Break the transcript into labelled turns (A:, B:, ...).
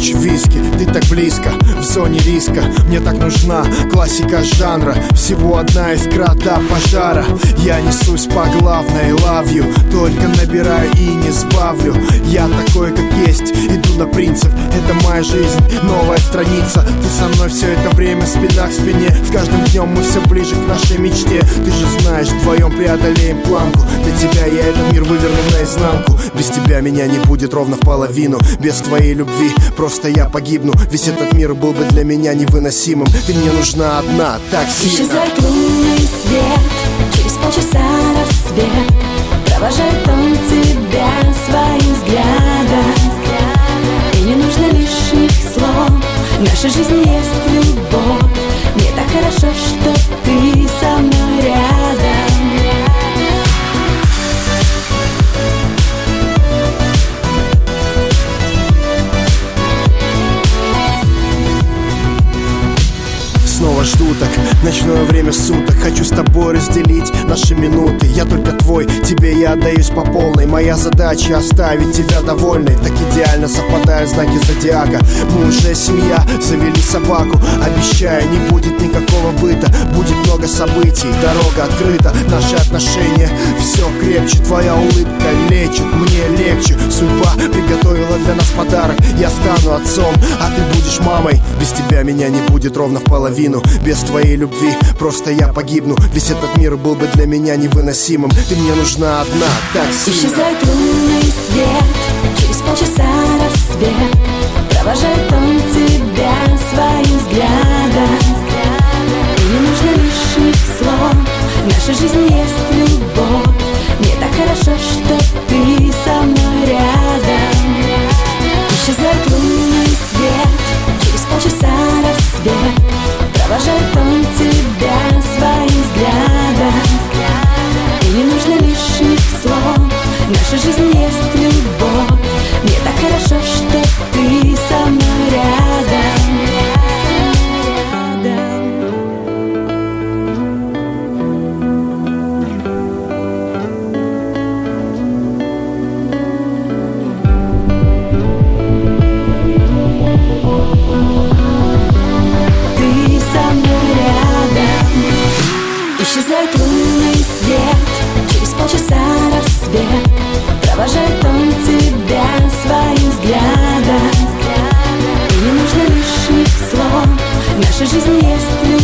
A: скотч, виски. Ты так близко, в зоне риска. Мне так нужна классика жанра. Всего одна искра до пожара. Я несусь по главной, love you. Только набираю и не сбавлю. Я такой, как есть, иду на принцип. Это моя жизнь, новая страница. Ты со мной все это время, спина к спине. С каждым днем мы все ближе к нашей мечте. Ты же знаешь, вдвоем преодолеем планку. Для тебя я этот мир выверну наизнанку. Без тебя меня не будет ровно в половину. Без твоей любви просто я погибну. Весь этот мир был бы для меня невыносимым. Ты мне нужна одна, так сильно.
B: Исчезает лунный свет, через полчаса рассвет. Провожает он тебя своим взглядом. И не нужно лишних слов. В нашей жизни есть любовь. Мне так хорошо, что ты со мной рядом.
A: Снова жду так, ночное время суток. Хочу с тобой разделить наши минуты. Я только твой, тебе я отдаюсь по полной. Моя задача оставить тебя довольной. Так идеально совпадают знаки зодиака. Мы уже семья, завели собаку. Обещаю, не будет никакого быта. Будет много событий, дорога открыта. Наши отношения все крепче. Твоя улыбка лечит, мне легче. Судьба приготовила для нас подарок. Я стану отцом, а ты будешь мамой. Без тебя меня не будет ровно в половину. Без твоей любви просто я погибну. Весь этот мир был бы для меня невыносимым. Ты мне нужна одна, так сильно.
B: Исчезает лунный свет, через полчаса рассвет. Провожает он тебя своим взглядом. И не нужно лишних слов. В нашей жизни есть любовь. Мне так хорошо, что ты со мной рядом. Исчезает лунный свет, через полчаса рассвет. Провожает он тебя своим взглядом. И не нужно лишних слов. В нашей жизни есть любовь. Мне так хорошо, что ты со мной рядом. Исчезает лунный свет, через полчаса рассвет. Провожает он тебя своим взглядом. И не нужно лишних слов. В нашей жизни есть любовь.